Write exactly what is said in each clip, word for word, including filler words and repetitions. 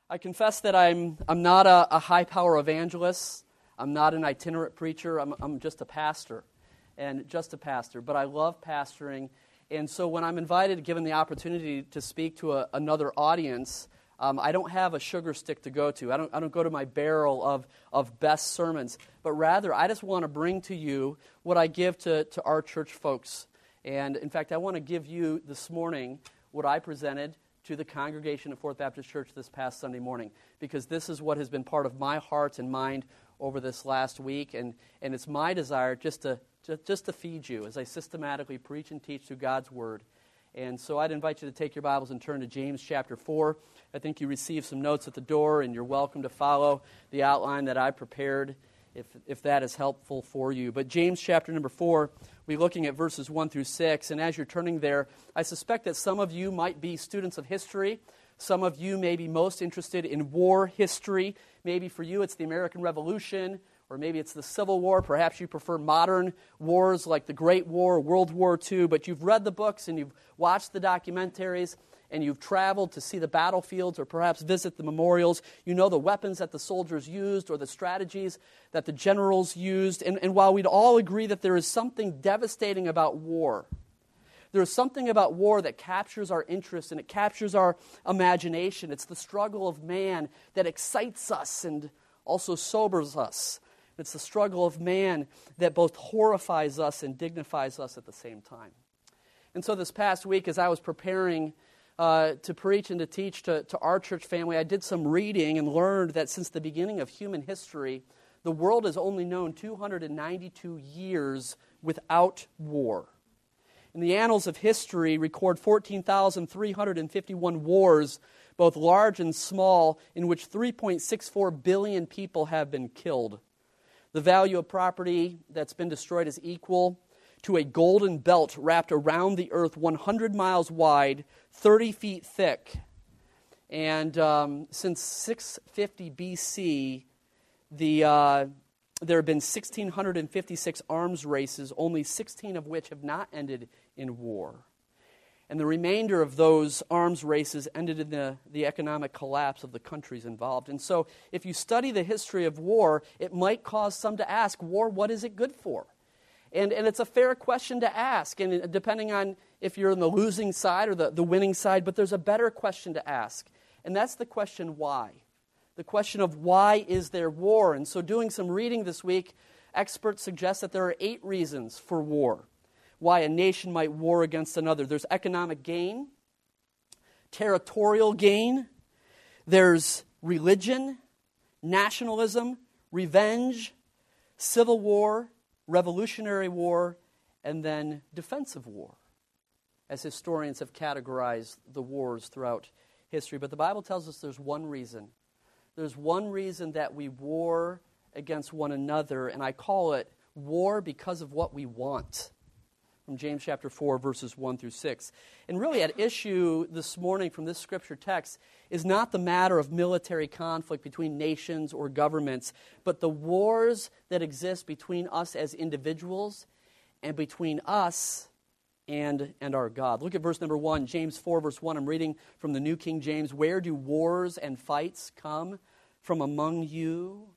I confess that I'm I'm not a, a high-power evangelist. I'm not an itinerant preacher. I'm I'm just a pastor, and just a pastor. But I love pastoring, and so when I'm invited, given the opportunity to speak to a, another audience, um, I don't have a sugar stick to go to. I don't I don't go to my barrel of of best sermons, but rather I just want to bring to you what I give to to our church folks. And in fact, I want to give you this morning what I presented to the congregation at Fourth Baptist Church this past Sunday morning, because this is what has been part of my heart and mind over this last week, and, and it's my desire just to, to just to feed you as I systematically preach and teach through God's Word. And so I'd invite you to take your Bibles and turn to James chapter four. I think you received some notes at the door, and you're welcome to follow the outline that I prepared if if that is helpful for you. But James chapter number four, we're looking at verses one through six, and as you're turning there, I suspect that some of you might be students of history. Some of you may be most interested in war history. Maybe for you it's the American Revolution, or maybe it's the Civil War. Perhaps you prefer modern wars like the Great War, World War Two, but you've read the books and you've watched the documentaries, and you've traveled to see the battlefields or perhaps visit the memorials. You know the weapons that the soldiers used or the strategies that the generals used. And, and while we'd all agree that there is something devastating about war, there is something about war that captures our interest and it captures our imagination. It's the struggle of man that excites us and also sobers us. It's the struggle of man that both horrifies us and dignifies us at the same time. And so this past week, as I was preparing Uh, to preach and to teach to, to our church family, I did some reading and learned that since the beginning of human history, the world has only known two hundred ninety-two years without war. And the annals of history record fourteen thousand three hundred fifty-one wars, both large and small, in which three point six four billion people have been killed. The value of property that's been destroyed is equal to a golden belt wrapped around the earth one hundred miles wide, thirty feet thick. And um, since six fifty B C, the uh, there have been one thousand six hundred fifty-six arms races, only sixteen of which have not ended in war. And the remainder of those arms races ended in the, the economic collapse of the countries involved. And so if you study the history of war, it might cause some to ask, war, what is it good for? And, and it's a fair question to ask, and depending on if you're on the losing side or the, the winning side, but there's a better question to ask, and that's the question why. The question of why is there war? And so doing some reading this week, experts suggest that there are eight reasons for war, why a nation might war against another. There's economic gain, territorial gain, there's religion, nationalism, revenge, civil war, Revolutionary War, and then defensive war, as historians have categorized the wars throughout history. But the Bible tells us there's one reason. There's one reason that we war against one another, and I call it war because of what we want. From James chapter four, verses one through six. And really at issue this morning from this scripture text is not the matter of military conflict between nations or governments, but the wars that exist between us as individuals and between us and, and our God. Look at verse number one, James four, verse one. I'm reading from the New King James. Where do wars and fights come from among you?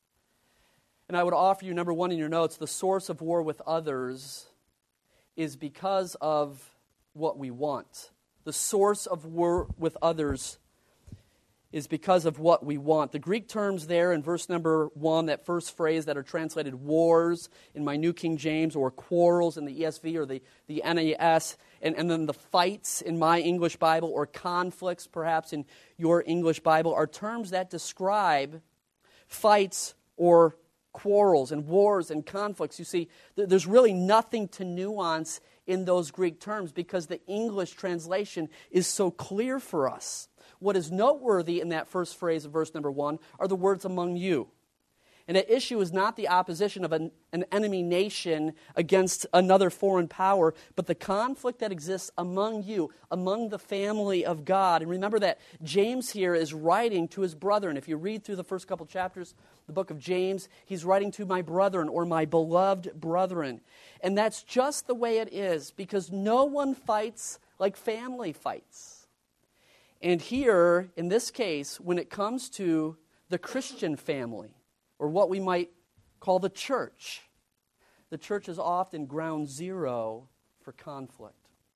And I would offer you, number one in your notes, the source of war with others is because of what we want. The source of war with others is because of what we want. The Greek terms there in verse number one, that first phrase that are translated wars in my New King James, or quarrels in the E S V or the, the N A S, and, and then the fights in my English Bible, or conflicts perhaps in your English Bible, are terms that describe fights or quarrels and wars and conflicts. You see, there's really nothing to nuance in those Greek terms because the English translation is so clear for us. What is noteworthy in that first phrase of verse number one are the words among you. And at issue is not the opposition of an, an enemy nation against another foreign power, but the conflict that exists among you, among the family of God. And remember that James here is writing to his brethren. If you read through the first couple chapters, the book of James, he's writing to my brethren, or my beloved brethren. And that's just the way it is, because no one fights like family fights. And here, in this case, when it comes to the Christian family, or what we might call the church, the church is often ground zero for conflict.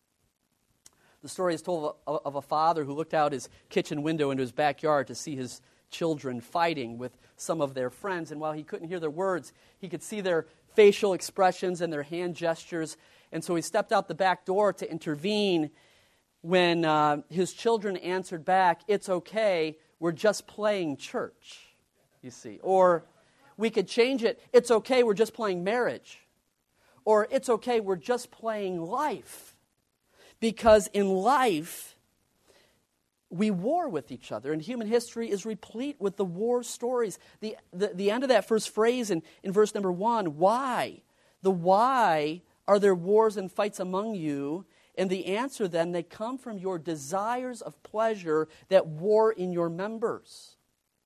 The story is told of a, of a father who looked out his kitchen window into his backyard to see his children fighting with some of their friends. And while he couldn't hear their words, he could see their facial expressions and their hand gestures. And so he stepped out the back door to intervene when uh, his children answered back, "It's okay, we're just playing church," you see. Or we could change it, "It's okay, we're just playing marriage." Or "It's okay, we're just playing life." Because in life, we war with each other, and human history is replete with the war stories. The, the, the end of that first phrase in, in verse number one, why? The why are there wars and fights among you? And the answer then, they come from your desires of pleasure that war in your members.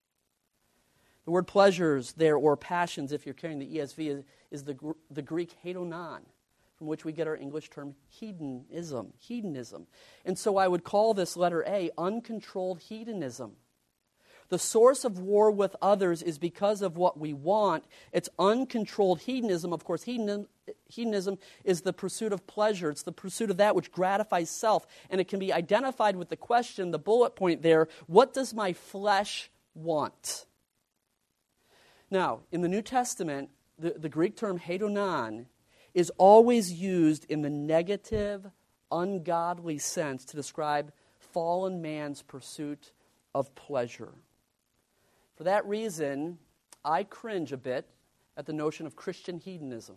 The word pleasures there, or passions, if you're carrying the E S V, is, is the, the Greek hedonon, from which we get our English term hedonism, hedonism. And so I would call this letter A, uncontrolled hedonism. The source of war with others is because of what we want. It's uncontrolled hedonism. Of course, hedonism, hedonism is the pursuit of pleasure. It's the pursuit of that which gratifies self. And it can be identified with the question, the bullet point there, what does my flesh want? Now, in the New Testament, the, the Greek term hedonon is always used in the negative, ungodly sense to describe fallen man's pursuit of pleasure. For that reason, I cringe a bit at the notion of Christian hedonism.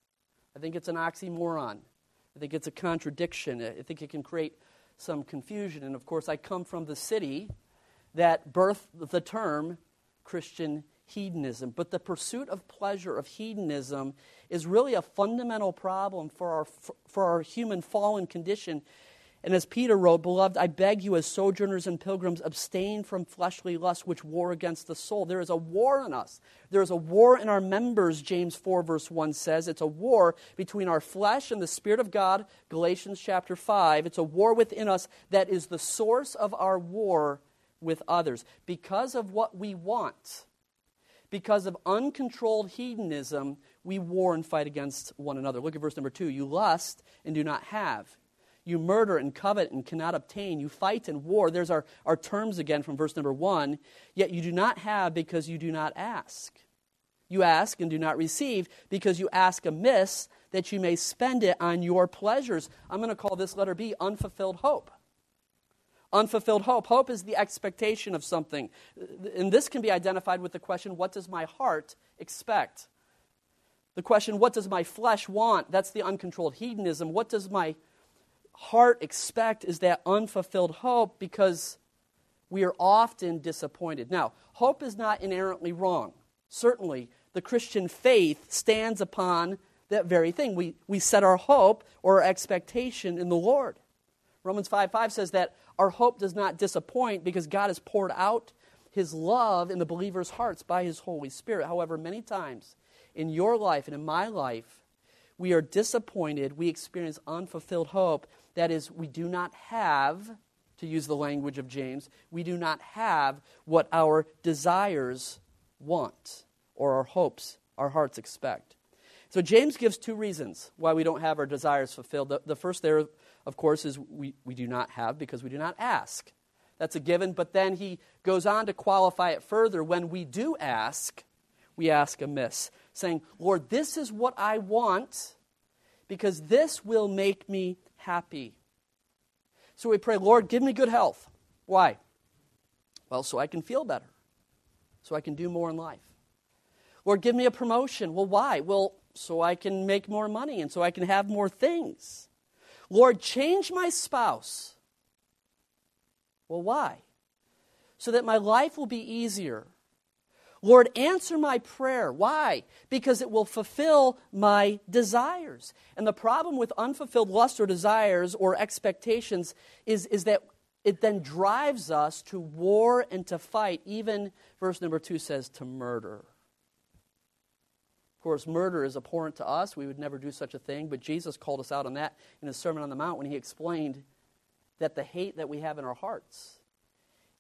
I think it's an oxymoron. I think it's a contradiction. I think it can create some confusion. And of course, I come from the city that birthed the term Christian hedonism. But the pursuit of pleasure, of hedonism, is really a fundamental problem for our for our human fallen condition. And as Peter wrote, "Beloved, I beg you as sojourners and pilgrims, abstain from fleshly lusts which war against the soul." There is a war in us. There is a war in our members, James four verse one says. It's a war between our flesh and the Spirit of God, Galatians chapter five. It's a war within us that is the source of our war with others. Because of what we want, because of uncontrolled hedonism, we war and fight against one another. Look at verse number two. You lust and do not have. You murder and covet and cannot obtain. You fight and war. There's our, our terms again from verse number one. Yet you do not have because you do not ask. You ask and do not receive because you ask amiss that you may spend it on your pleasures. I'm going to call this letter B, unfulfilled hope. Unfulfilled hope. Hope is the expectation of something. And this can be identified with the question, what does my heart expect? The question, what does my flesh want? That's the uncontrolled hedonism. What does my heart expect is that unfulfilled hope, because we are often disappointed. Now, hope is not inherently wrong. Certainly, the Christian faith stands upon that very thing. We, we set our hope or our expectation in the Lord. Romans five five says that our hope does not disappoint because God has poured out His love in the believers' hearts by His Holy Spirit. However, many times in your life and in my life, we are disappointed, we experience unfulfilled hope. That is, we do not have, to use the language of James, we do not have what our desires want or our hopes, our hearts expect. So James gives two reasons why we don't have our desires fulfilled. The, the first there, of course, is we, we do not have because we do not ask. That's a given, but then he goes on to qualify it further. When we do ask, we ask amiss, saying, Lord, this is what I want because this will make me happy. So we pray, Lord, give me good health. Why? Well, so I can feel better, so I can do more in life. Lord, give me a promotion. Well, why? Well, so I can make more money and so I can have more things. Lord, change my spouse. Well, why? So that my life will be easier. Lord, answer my prayer. Why? Because it will fulfill my desires. And the problem with unfulfilled lust or desires or expectations is, is that it then drives us to war and to fight. Even, verse number two says, to murder. Of course, murder is abhorrent to us. We would never do such a thing. But Jesus called us out on that in His Sermon on the Mount when He explained that the hate that we have in our hearts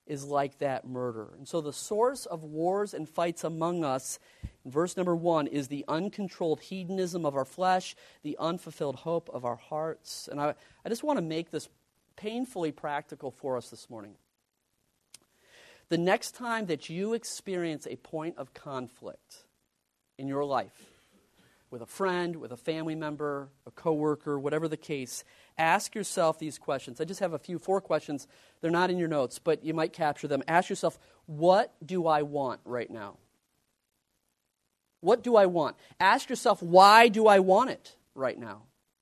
is like that murder. And so the source of wars and fights among us, in verse number one, is the uncontrolled hedonism of our flesh, the unfulfilled hope of our hearts. And I, I just want to make this painfully practical for us this morning. The next time that you experience a point of conflict in your life, with a friend, with a family member, a coworker, whatever the case, ask yourself these questions. I just have a few, four questions. They're not in your notes, but you might capture them. Ask yourself, what do I want right now? What do I want? Ask yourself, why do I want it right now?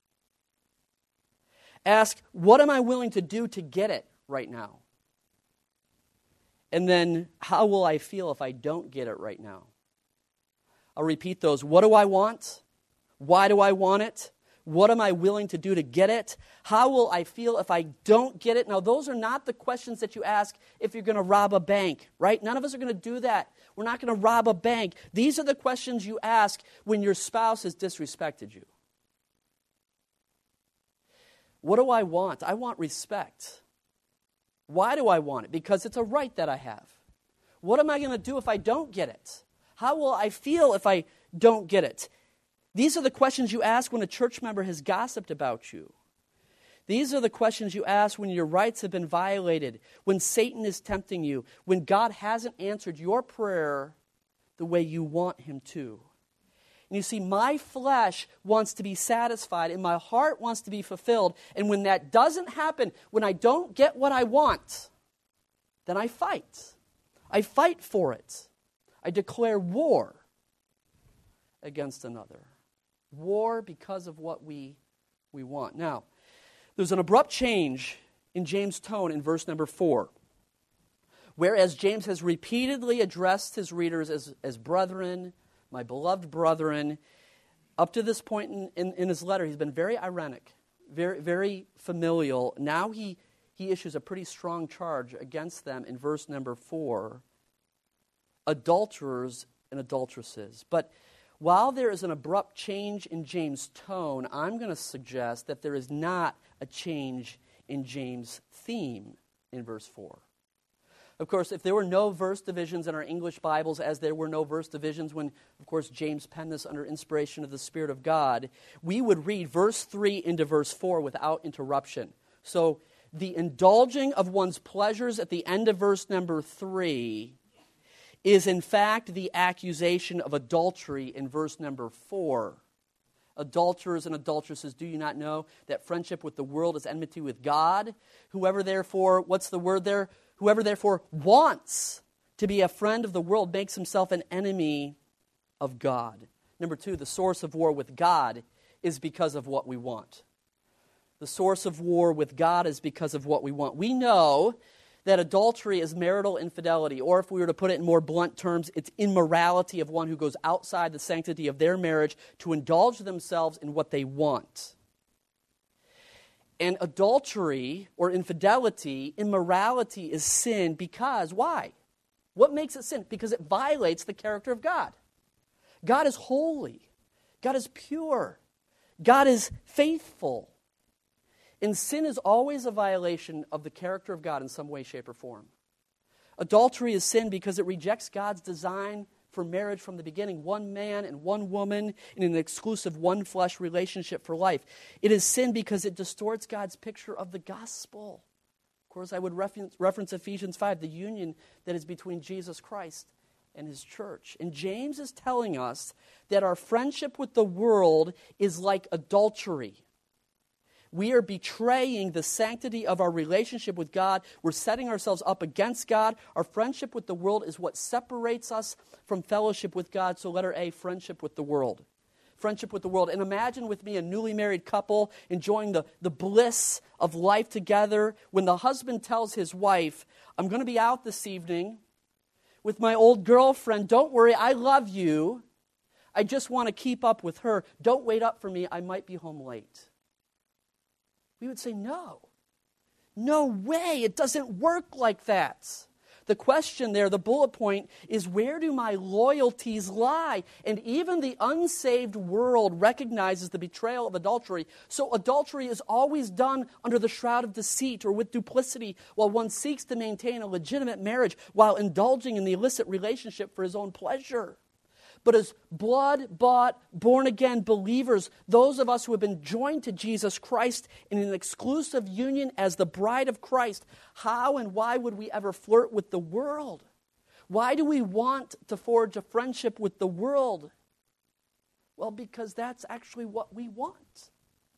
Ask, what am I willing to do to get it right now? And then, how will I feel if I don't get it right now? I'll repeat those. What do I want? Why do I want it? What am I willing to do to get it? How will I feel if I don't get it? Now, those are not the questions that you ask if you're going to rob a bank, right? None of us are going to do that. We're not going to rob a bank. These are the questions you ask when your spouse has disrespected you. What do I want? I want respect. Why do I want it? Because it's a right that I have. What am I going to do if I don't get it? How will I feel if I don't get it? These are the questions you ask when a church member has gossiped about you. These are the questions you ask when your rights have been violated, when Satan is tempting you, when God hasn't answered your prayer the way you want him to. And you see, my flesh wants to be satisfied and my heart wants to be fulfilled. And when that doesn't happen, when I don't get what I want, then I fight. I fight for it. I declare war against another. War because of what we, we want. Now, there's an abrupt change in James' tone in verse number four. Whereas James has repeatedly addressed his readers as, as brethren, my beloved brethren, up to this point in, in, in his letter, he's been very ironic, very, very familial. Now he, he issues a pretty strong charge against them in verse number four. Adulterers and adulteresses. But while there is an abrupt change in James' tone, I'm going to suggest that there is not a change in James' theme in verse four. Of course, if there were no verse divisions in our English Bibles, as there were no verse divisions when, of course, James penned this under inspiration of the Spirit of God, we would read verse three into verse four without interruption. So the indulging of one's pleasures at the end of verse number three is in fact the accusation of adultery in verse number four. Adulterers and adulteresses, do you not know that friendship with the world is enmity with God? Whoever therefore, what's the word there? Whoever therefore wants to be a friend of the world makes himself an enemy of God. Number two, the source of war with God is because of what we want. The source of war with God is because of what we want. We know that adultery is marital infidelity, or if we were to put it in more blunt terms, it's immorality of one who goes outside the sanctity of their marriage to indulge themselves in what they want. And adultery or infidelity, immorality is sin because, why? What makes it sin? Because it violates the character of God. God is holy. God is pure. God is faithful. And sin is always a violation of the character of God in some way, shape, or form. Adultery is sin because it rejects God's design for marriage from the beginning, one man and one woman in an exclusive one-flesh relationship for life. It is sin because it distorts God's picture of the gospel. Of course, I would reference, reference Ephesians five, the union that is between Jesus Christ and his church. And James is telling us that our friendship with the world is like adultery. We are betraying the sanctity of our relationship with God. We're setting ourselves up against God. Our friendship with the world is what separates us from fellowship with God. So letter A, friendship with the world. Friendship with the world. And imagine with me a newly married couple enjoying the, the bliss of life together when the husband tells his wife, I'm going to be out this evening with my old girlfriend. Don't worry, I love you. I just want to keep up with her. Don't wait up for me. I might be home late. We would say, no, no way. It doesn't work like that. The question there, the bullet point, is where do my loyalties lie? And even the unsaved world recognizes the betrayal of adultery. So adultery is always done under the shroud of deceit or with duplicity, while one seeks to maintain a legitimate marriage while indulging in the illicit relationship for his own pleasure. But as blood-bought, born-again believers, those of us who have been joined to Jesus Christ in an exclusive union as the bride of Christ, how and why would we ever flirt with the world? Why do we want to forge a friendship with the world? Well, because that's actually what we want.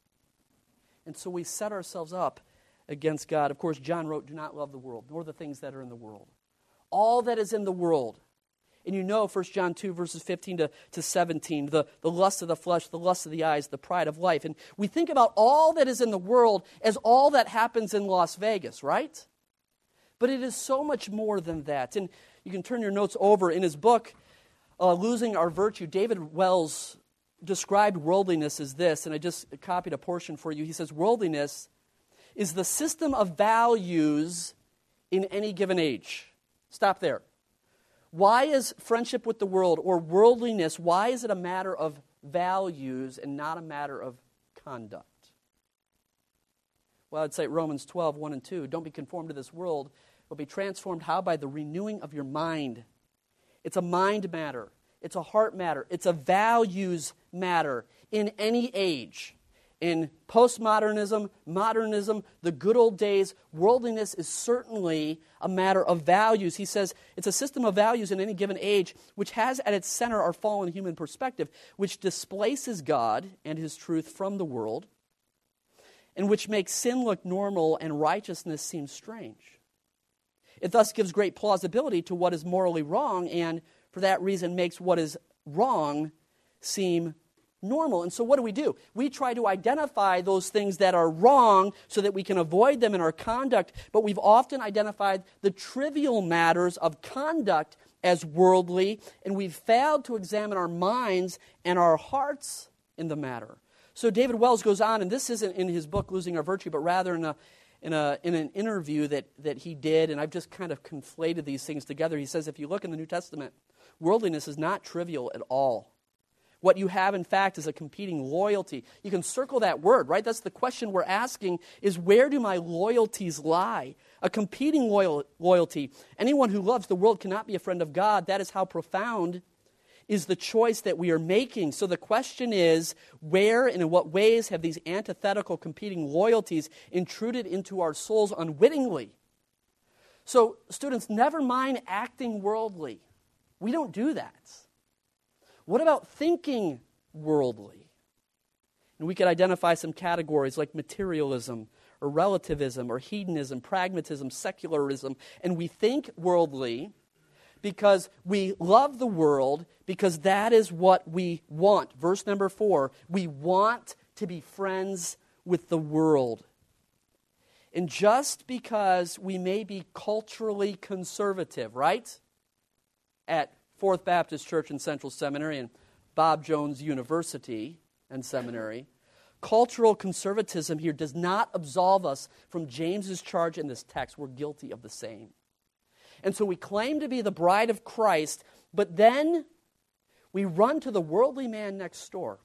And so we set ourselves up against God. Of course, John wrote, "Do not love the world, nor the things that are in the world." All that is in the world. And you know First John two, verses fifteen to, to seventeen, the, the lust of the flesh, the lust of the eyes, the pride of life. And we think about all that is in the world as all that happens in Las Vegas, right? But it is so much more than that. And you can turn your notes over. In his book, uh, Losing Our Virtue, David Wells described worldliness as this, and I just copied a portion for you. He says, worldliness is the system of values in any given age. Stop there. Why is friendship with the world or worldliness, why is it a matter of values and not a matter of conduct? Well, I'd say Romans twelve, one and two, don't be conformed to this world, but be transformed how? By the renewing of your mind. It's a mind matter. It's a heart matter. It's a values matter in any age. In postmodernism, modernism, the good old days, worldliness is certainly a matter of values. He says it's a system of values in any given age which has at its center our fallen human perspective, which displaces God and His truth from the world, and which makes sin look normal and righteousness seem strange. It thus gives great plausibility to what is morally wrong, and for that reason makes what is wrong seem normal. And so what do we do? We try to identify those things that are wrong so that we can avoid them in our conduct, but we've often identified the trivial matters of conduct as worldly, and we've failed to examine our minds and our hearts in the matter. So David Wells goes on, and this isn't in his book, Losing Our Virtue, but rather in a in a in an interview that, that he did, and I've just kind of conflated these things together. He says, if you look in the New Testament, worldliness is not trivial at all. What you have, in fact, is a competing loyalty. You can circle that word, right? That's the question we're asking, is where do my loyalties lie? A competing loyal, loyalty. Anyone who loves the world cannot be a friend of God. That is how profound is the choice that we are making. So the question is, where and in what ways have these antithetical competing loyalties intruded into our souls unwittingly? So students, never mind acting worldly. We don't do that. What about thinking worldly? And we could identify some categories like materialism or relativism or hedonism, pragmatism, secularism. And we think worldly because we love the world, because that is what we want. Verse number four, we want to be friends with the world. And just because we may be culturally conservative, right? At Fourth Baptist Church and Central Seminary and Bob Jones University and Seminary, cultural conservatism here does not absolve us from James's charge in this text. We're guilty of the same. And so we claim to be the bride of Christ, but then we run to the worldly man next door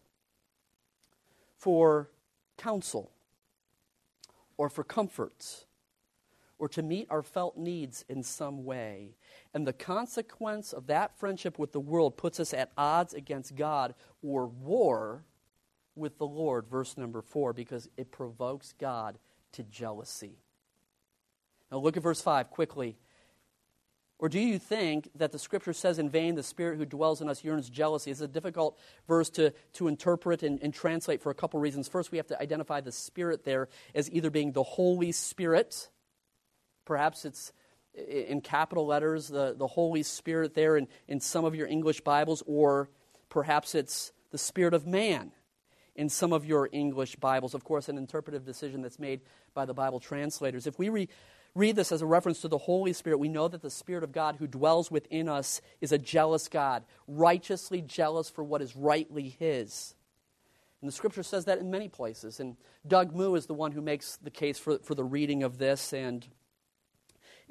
for counsel or for comfort or to meet our felt needs in some way. And the consequence of that friendship with the world puts us at odds against God or war with the Lord, verse number four, because it provokes God to jealousy. Now look at verse five quickly. Or do you think that the Scripture says in vain, the Spirit who dwells in us yearns jealousy? It's a difficult verse to, to interpret and, and translate for a couple reasons. First, we have to identify the Spirit there as either being the Holy Spirit. Perhaps it's in capital letters, the, the Holy Spirit there in, in some of your English Bibles, or perhaps it's the Spirit of man in some of your English Bibles. Of course, an interpretive decision that's made by the Bible translators. If we re, read this as a reference to the Holy Spirit, we know that the Spirit of God who dwells within us is a jealous God, righteously jealous for what is rightly His. And the Scripture says that in many places. And Doug Moo is the one who makes the case for, for the reading of this, and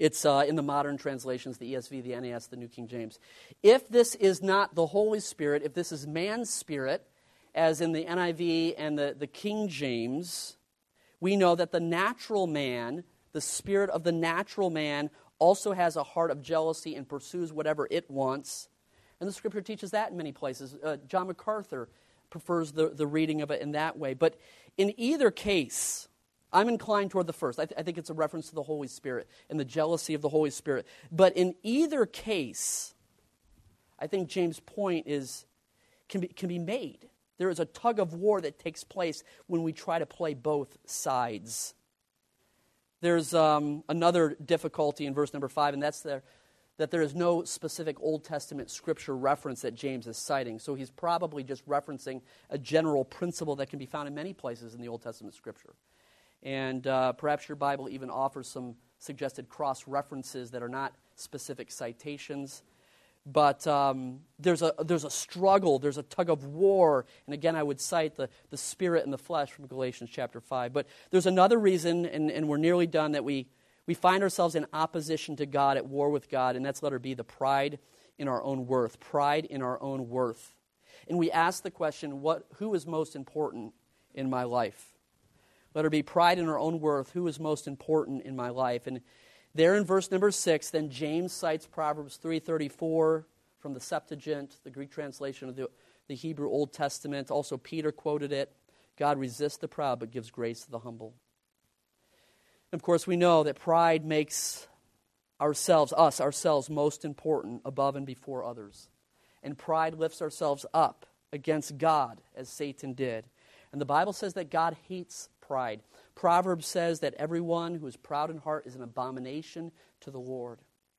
It's uh, in the modern translations, the E S V, the N A S, the New King James. If this is not the Holy Spirit, if this is man's spirit, as in the N I V and the, the King James, we know that the natural man, the spirit of the natural man, also has a heart of jealousy and pursues whatever it wants. And the Scripture teaches that in many places. Uh, John MacArthur prefers the, the reading of it in that way. But in either case, I'm inclined toward the first. I, th- I think it's a reference to the Holy Spirit and the jealousy of the Holy Spirit. But in either case, I think James' point is can be, can be made. There is a tug of war that takes place when we try to play both sides. There's um, another difficulty in verse number five, and that's there, that there is no specific Old Testament scripture reference that James is citing. So he's probably just referencing a general principle that can be found in many places in the Old Testament scripture. And uh, perhaps your Bible even offers some suggested cross-references that are not specific citations. But um, there's a there's a struggle, there's a tug of war. And again, I would cite the, the spirit and the flesh from Galatians chapter five. But there's another reason, and, and we're nearly done, that we, we find ourselves in opposition to God, at war with God, and that's letter B, the pride in our own worth. Pride in our own worth. And we ask the question, what who is most important in my life? Let her be pride in our own worth. Who is most important in my life? And there in verse number six, then James cites Proverbs three thirty-four from the Septuagint, the Greek translation of the, the Hebrew Old Testament. Also Peter quoted it. God resists the proud but gives grace to the humble. And of course we know that pride makes ourselves, us, ourselves, most important above and before others. And pride lifts ourselves up against God as Satan did. And the Bible says that God hates pride. Proverbs says that everyone who is proud in heart is an abomination to the Lord.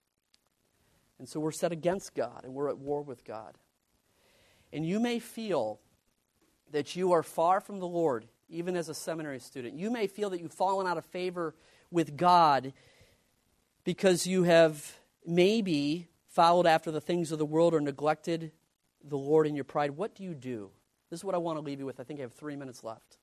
And so we're set against God, and we're at war with God. And you may feel that you are far from the Lord, even as a seminary student. You may feel that you've fallen out of favor with God because you have maybe followed after the things of the world or neglected the Lord in your pride. What do you do? This is what I want to leave you with. I think I have three minutes left.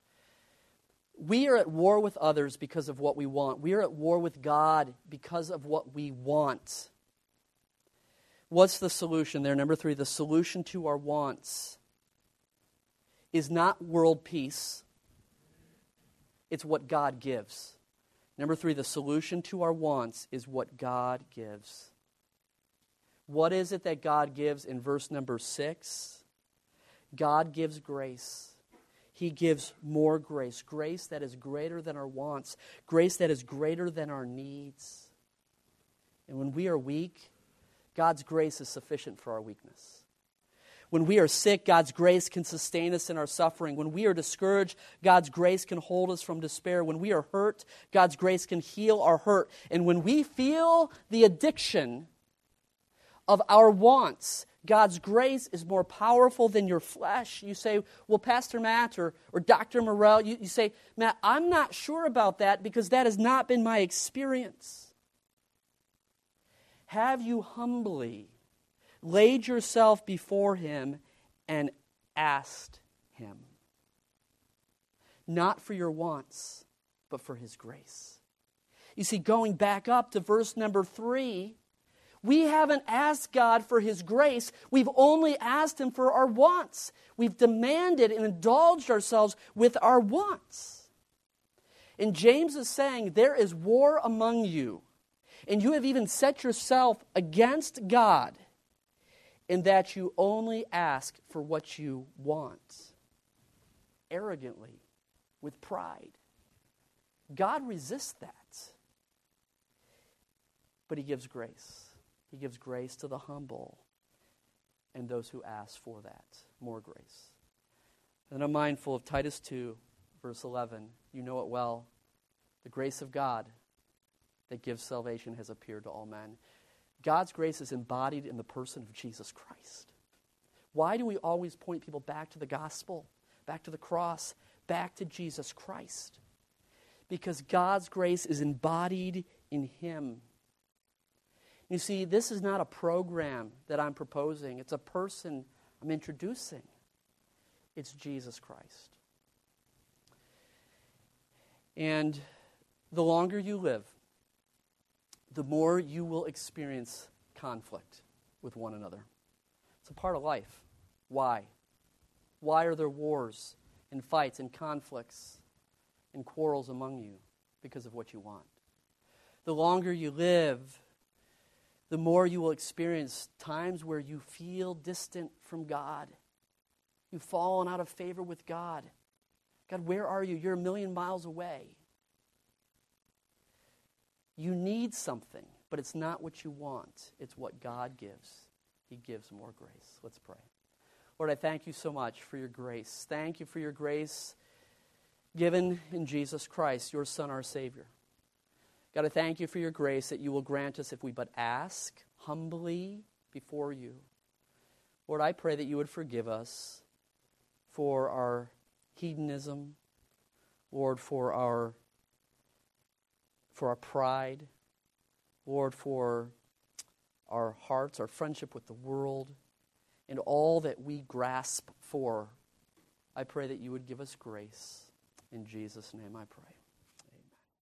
We are at war with others because of what we want. We are at war with God because of what we want. What's the solution there? Number three, the solution to our wants is not world peace. It's what God gives. Number three, the solution to our wants is what God gives. What is it that God gives in verse number six? God gives grace. He gives more grace. Grace that is greater than our wants. Grace that is greater than our needs. And when we are weak, God's grace is sufficient for our weakness. When we are sick, God's grace can sustain us in our suffering. When we are discouraged, God's grace can hold us from despair. When we are hurt, God's grace can heal our hurt. And when we feel the addiction of our wants, God's grace is more powerful than your flesh. You say, well, Pastor Matt or, or Doctor Morrell, you, you say, Matt, I'm not sure about that because that has not been my experience. Have you humbly laid yourself before Him and asked Him? Not for your wants, but for His grace. You see, going back up to verse number three, we haven't asked God for His grace. We've only asked Him for our wants. We've demanded and indulged ourselves with our wants. And James is saying there is war among you. And you have even set yourself against God in that you only ask for what you want. Arrogantly, with pride. God resists that. But He gives grace. He gives grace to the humble and those who ask for that, more grace. And I'm mindful of Titus two, verse eleven. You know it well. The grace of God that gives salvation has appeared to all men. God's grace is embodied in the person of Jesus Christ. Why do we always point people back to the gospel, back to the cross, back to Jesus Christ? Because God's grace is embodied in Him. You see, this is not a program that I'm proposing. It's a person I'm introducing. It's Jesus Christ. And the longer you live, the more you will experience conflict with one another. It's a part of life. Why? Why are there wars and fights and conflicts and quarrels among you? Because of what you want. The longer you live, the more you will experience times where you feel distant from God. You've fallen out of favor with God. God, where are you? You're a million miles away. You need something, but it's not what you want. It's what God gives. He gives more grace. Let's pray. Lord, I thank you so much for your grace. Thank you for your grace given in Jesus Christ, your Son, our Savior. God, I thank you for your grace that you will grant us if we but ask humbly before you. Lord, I pray that you would forgive us for our hedonism, Lord, for our for our pride, Lord, for our hearts, our friendship with the world, and all that we grasp for. I pray that you would give us grace. In Jesus' name I pray.